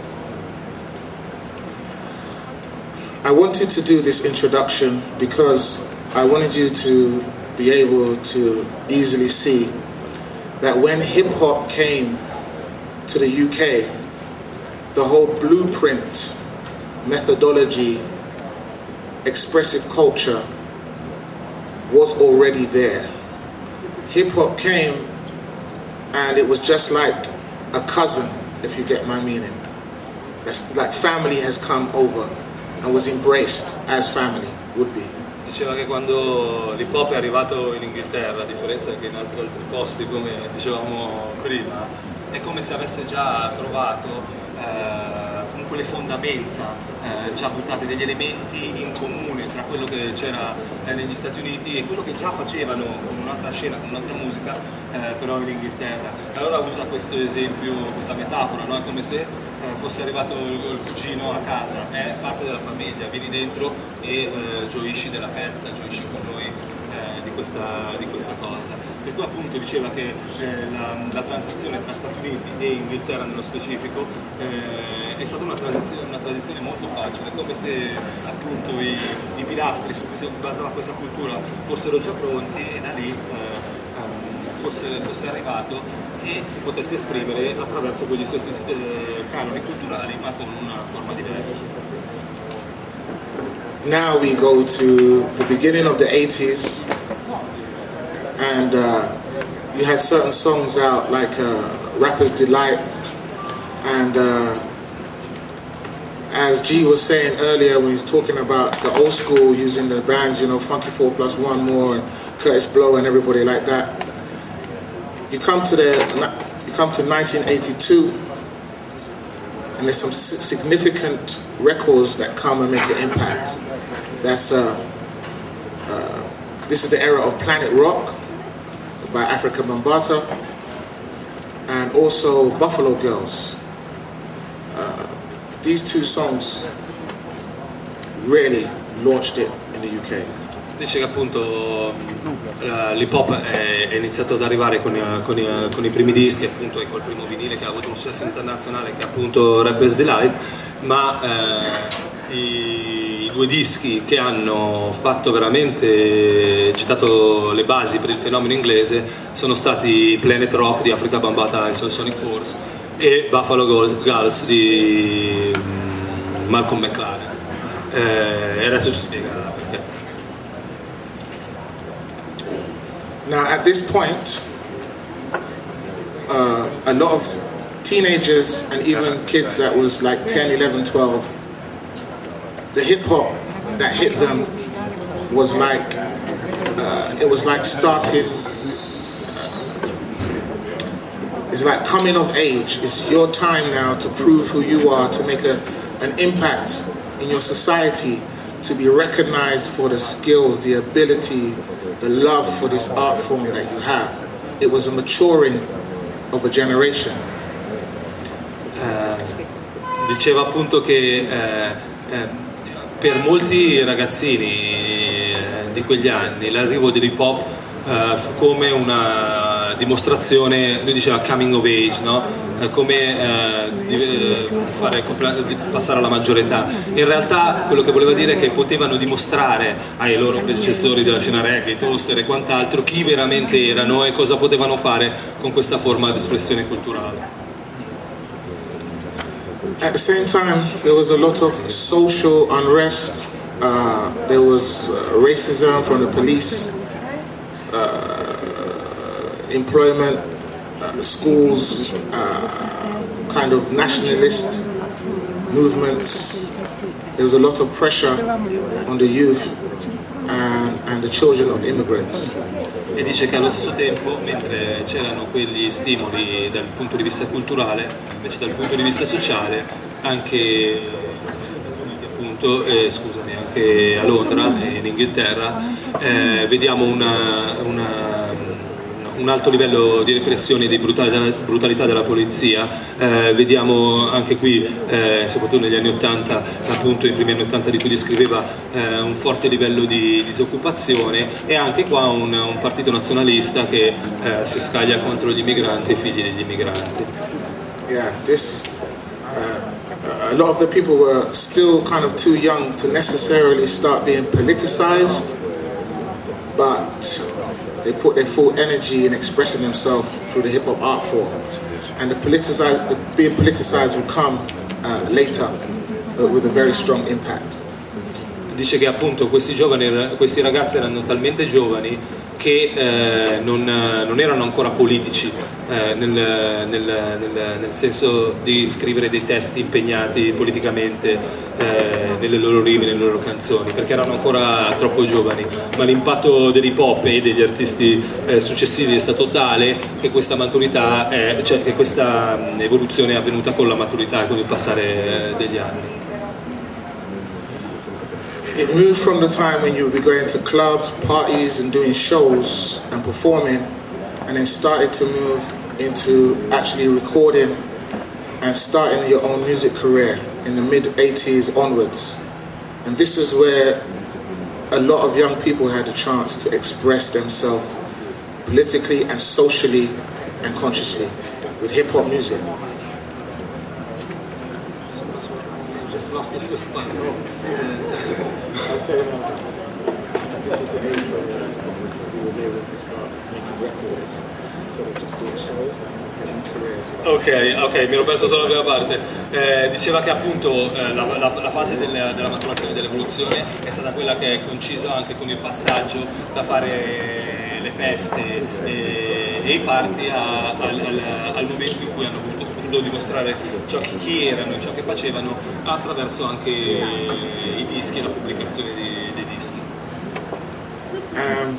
I wanted to do this introduction because I wanted you to be able to easily see that when hip hop came to the U K, the whole blueprint, methodology, expressive culture was already there. Hip hop came and it was just like a cousin, if you get my meaning. That's like family has come over and was embraced as family would be. Diceva che quando l'hip hop è arrivato in Inghilterra, a differenza che in altri posti, come dicevamo prima, è come se avesse già trovato eh, comunque le fondamenta, eh, già buttate degli elementi in comune tra quello che c'era eh, negli Stati Uniti e quello che già facevano con un'altra scena, con un'altra musica, eh, però in Inghilterra. Allora usa questo esempio, questa metafora, no? È come se eh, fosse arrivato il, il cugino a casa, è parte della famiglia, vieni dentro e eh, gioisci della festa, gioisci con noi eh, di, questa, di questa cosa. Per cui appunto diceva che eh, la, la transizione tra Stati Uniti e Inghilterra nello specifico eh, è stata una transizione, una transizione molto facile, come se appunto i, i pilastri su cui si basava questa cultura fossero già pronti e da lì eh, fosse, fosse arrivato e si potesse esprimere attraverso quegli stessi eh, canoni culturali ma con una forma diversa. Now we go to the beginning of the eighties. And uh, you had certain songs out like uh, Rapper's Delight, and uh, as G was saying earlier when he's talking about the old school using the bands, you know, Funky Four Plus One More and Curtis Blow and everybody like that. You come to the, you come to nineteen eighty-two, and there's some significant records that come and make an impact. That's uh, uh, this is the era of Planet Rock by Africa Bambaataa, and also Buffalo Girls. Uh, these two songs really launched it in the U K. Dice che appunto l'hip hop è iniziato ad arrivare con, con, con i primi dischi, appunto e col primo vinile che ha avuto un successo internazionale che è appunto Rapper's Delight, ma eh, i, i due dischi che hanno fatto veramente, gettato le basi per il fenomeno inglese sono stati Planet Rock di Africa Bambaataa e Soul Sonic Force e Buffalo Girls di Malcolm McLaren. Eh, e adesso ci spiega perché. Now at this point, uh, a lot of teenagers and even kids that was like ten, eleven, twelve, the hip hop that hit them was like, uh, it was like starting, uh, it's like coming of age. It's your time now to prove who you are, to make a, an impact in your society, to be recognized for the skills, the ability, the love for this art form that you have. It was a maturing of a generation. Uh, diceva appunto che uh, uh, per molti ragazzini uh, di quegli anni l'arrivo dell'hip hop uh, fu come una dimostrazione, lui diceva coming of age, no? come eh, di, fare, di passare alla maggiore età. In realtà quello che voleva dire è che potevano dimostrare ai loro predecessori della scena reggae, toaster e quant'altro chi veramente erano e cosa potevano fare con questa forma di espressione culturale. At the same time, there was a lot of social unrest. Uh, there was uh, racism from the police, uh, employment, Uh, schools, uh, kind of nationalist movements. There was a lot of pressure on the youth and, and the children of immigrants. E dice che allo stesso tempo, mentre c'erano quegli stimoli dal punto di vista culturale, invece dal punto di vista sociale, anche appunto, eh, scusami, anche a Londra e in Inghilterra, eh, vediamo una, una un alto livello di repressione e di brutalità della polizia. Eh, vediamo anche qui, eh, soprattutto negli anni ottanta, appunto nei primi anni ottanta di cui descriveva, eh, un forte livello di disoccupazione e anche qua un, un partito nazionalista che eh, si scaglia contro gli immigranti e i figli degli immigranti. Yeah, this, uh, a lot of the people were still kind of too young to necessarily start being politicized, but they put their full energy in expressing themselves through the hip hop art form, and the, politicized, the being politicized will come uh, later uh, with a very strong impact. Dice che appunto questi giovani, questi ragazzi erano talmente giovani che eh, non, non erano ancora politici eh, nel, nel, nel, nel senso di scrivere dei testi impegnati politicamente eh, nelle loro rime, nelle loro canzoni, perché erano ancora troppo giovani, ma l'impatto dell'hip hop e degli artisti eh, successivi è stato tale che questa maturità, è, cioè che questa evoluzione è avvenuta con la maturità e con il passare degli anni. It moved from the time when you would be going to clubs, parties and doing shows and performing, and then started to move into actually recording and starting your own music career in the mid eighties onwards. And this is where a lot of young people had a chance to express themselves politically and socially and consciously with hip hop music. Just lost the first one. I say uh, this is the age where he was able to start making records instead of just doing shows, making careers. Ok, ok, mi ero perso solo la prima parte. Eh, diceva che appunto eh, la, la, la fase del, della maturazione e dell'evoluzione è stata quella che è concisa anche con il passaggio da fare le feste e, e i party a, al, al, al momento in cui hanno potuto dimostrare ciò che, chi erano e ciò che facevano attraverso anche i dischi e la pubblicazione di, dei dischi. Um,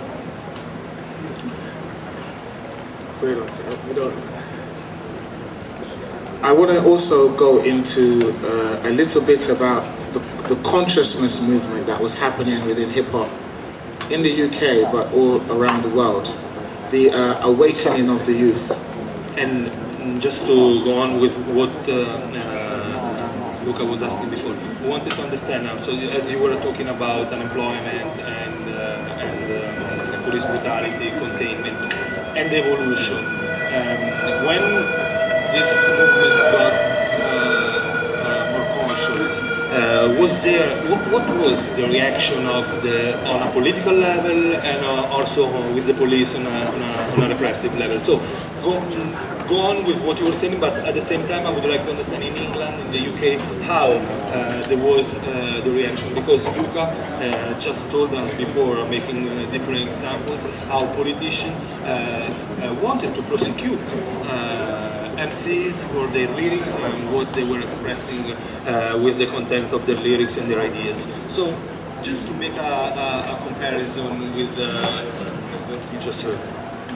I want to also go into uh, a little bit about the, the consciousness movement that was happening within hip hop in the U K but all around the world, the uh, awakening of the youth. And just to go on with what uh, uh, Luca was asking before, we wanted to understand now, so as you were talking about unemployment and, uh, and um, police brutality, containment, and evolution, um, when this movement got uh, uh, more conscious, uh, was there, what, what was the reaction of the, on a political level and uh, also with the police on a, on a, on a repressive level? So go, go on with what you were saying, but at the same time I would like to understand in England, in the U K, how uh, there was uh, the reaction, because Luca uh, just told us before, making uh, different examples, how politicians uh, uh, wanted to prosecute uh, M Cs for their lyrics and what they were expressing uh, with the content of their lyrics and their ideas. So just to make a, a, a comparison with uh, what we just heard.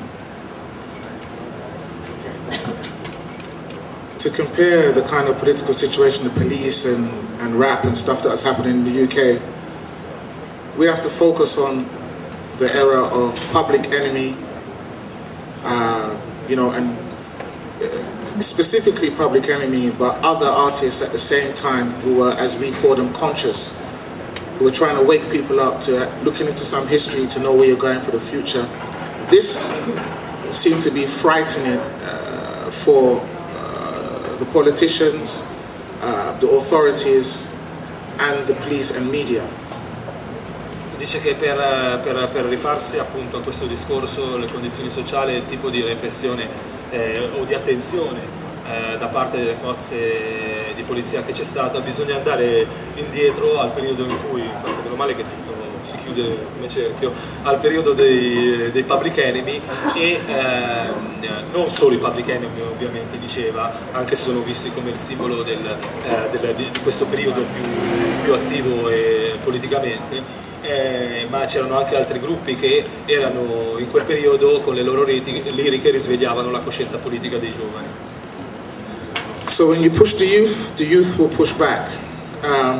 To compare the kind of political situation, the police and, and rap and stuff that's happening in the U K, we have to focus on the era of Public Enemy, uh, you know, and specifically Public Enemy, but other artists at the same time who were, as we call them, conscious, who were trying to wake people up to looking into some history to know where you're going for the future. This seemed to be frightening uh, for the politicians, uh, the authorities, and the police and media. Dice che per, per, per rifarsi appunto a questo discorso, le condizioni sociali e il tipo di repressione eh, o di attenzione eh, da parte delle forze di polizia che c'è stata, bisogna andare indietro al periodo in cui, meno male che tutto si chiude come cerchio, al periodo dei, dei Public Enemy e eh, non solo i Public Enemy ovviamente diceva, anche se sono visti come il simbolo del, eh, del, di, di questo periodo più, più attivo e politicamente, eh, ma c'erano anche altri gruppi che erano in quel periodo con le loro liriche risvegliavano la coscienza politica dei giovani. So when you push the youth, the youth will push back. Um,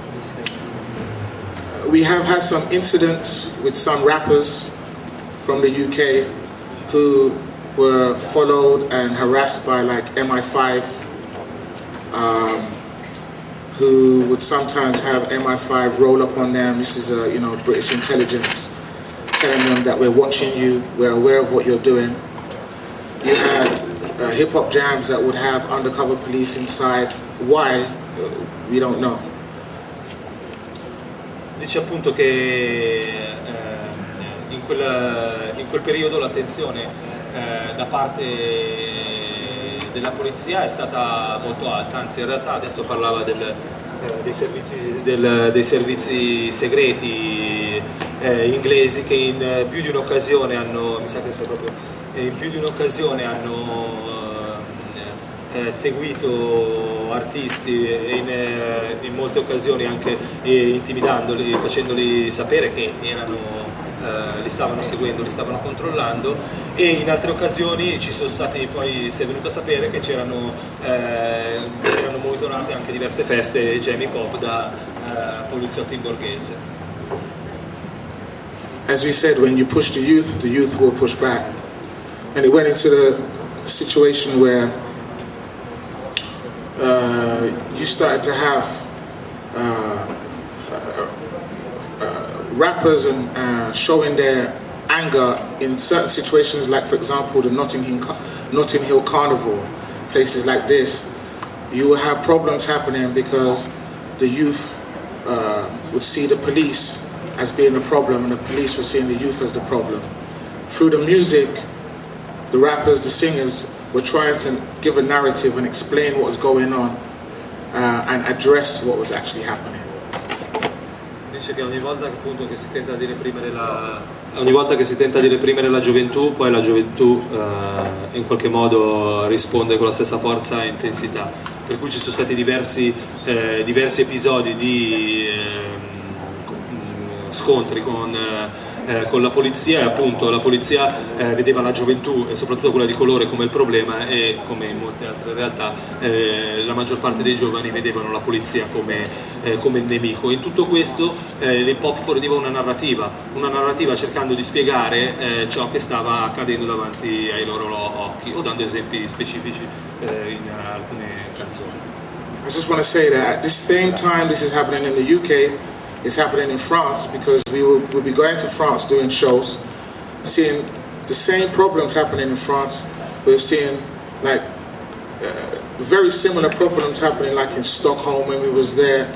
We have had some incidents with some rappers from the U K who were followed and harassed by like M I five, um, who would sometimes have M I five roll up on them. This is a, you know, British intelligence telling them that we're watching you, we're aware of what you're doing. You had uh, hip hop jams that would have undercover police inside. Why? We don't know. Dice appunto che eh, in, quel, in quel periodo l'attenzione eh, da parte della polizia è stata molto alta, anzi in realtà adesso parlava del, eh, dei, servizi, del, dei servizi segreti eh, inglesi che in più di un'occasione hanno, mi sa che sia proprio, in più di un'occasione hanno eh, seguito artisti e in, eh, in molte occasioni anche eh, intimidandoli, facendoli sapere che erano, eh, li stavano seguendo, li stavano controllando, e in altre occasioni ci sono stati, poi si è venuto a sapere che c'erano eh, erano monitorate anche diverse feste jam hip hop da eh, poliziotti in borghese. As we said, when you push the youth, the youth will push back. And it went into the situation where Uh, you started to have uh, uh, uh, rappers and uh, showing their anger in certain situations, like for example the Notting Hill, Notting Hill Carnival, places like this. You will have problems happening because the youth uh, would see the police as being a problem and the police were seeing the youth as the problem. Through the music, the rappers, the singers, we're trying to give a narrative and explain what was going on uh, and address what was actually happening. Dice che ogni volta che, appunto, che si tenta di reprimere la ogni volta che si tenta di reprimere la gioventù, poi la gioventù eh, in qualche modo risponde con la stessa forza e intensità. Per cui ci sono stati diversi, eh, diversi episodi di eh, scontri con eh, Eh, con la polizia, e appunto la polizia eh, vedeva la gioventù e soprattutto quella di colore come il problema, e come in molte altre realtà eh, la maggior parte dei giovani vedevano la polizia come, eh, come il nemico. In tutto questo eh, l'hip hop forniva una narrativa, una narrativa cercando di spiegare eh, ciò che stava accadendo davanti ai loro occhi, o dando esempi specifici eh, in alcune canzoni. I just want to say that at the same time this is happening in the U K, it's happening in France, because we will we'll be going to France doing shows, seeing the same problems happening in France. We're seeing like uh, very similar problems happening like in Stockholm when we was there,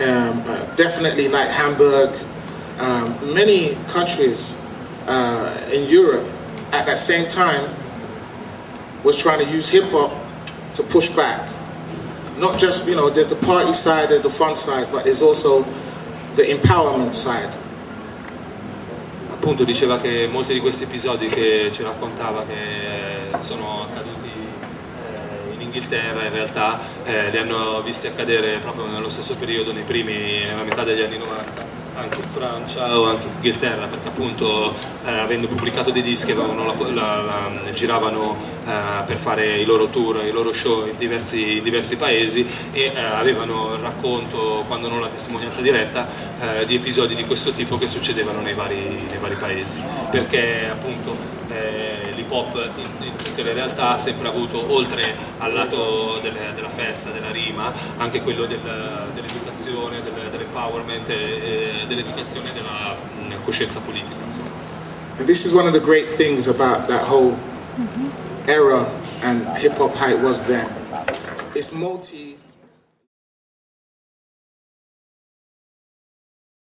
um, uh, definitely like Hamburg, um, many countries uh, in Europe at that same time was trying to use hip hop to push back. Not just, you know, there's the party side, there's the fun side, but there's also the empowerment side. Appunto diceva che molti di questi episodi che ci raccontava che sono accaduti eh, in Inghilterra in realtà eh, li hanno visti accadere proprio nello stesso periodo, nei primi, nella metà degli anni novanta, anche in Francia o anche in Inghilterra, perché appunto eh, avendo pubblicato dei dischi avevano la, la, la, giravano eh, per fare i loro tour, i loro show in diversi, in diversi paesi e eh, avevano il racconto, quando non la testimonianza diretta, eh, di episodi di questo tipo che succedevano nei vari, nei vari paesi, perché appunto eh, l'hip hop in, in tutte le realtà ha sempre avuto, oltre al lato del, della festa, della rima, anche quello del, dell'educazione, del, dell'empowerment, eh, dell'educazione e della mh, coscienza politica. Insomma. And this is one of the great things about that whole era and hip hop how it was then. It's multi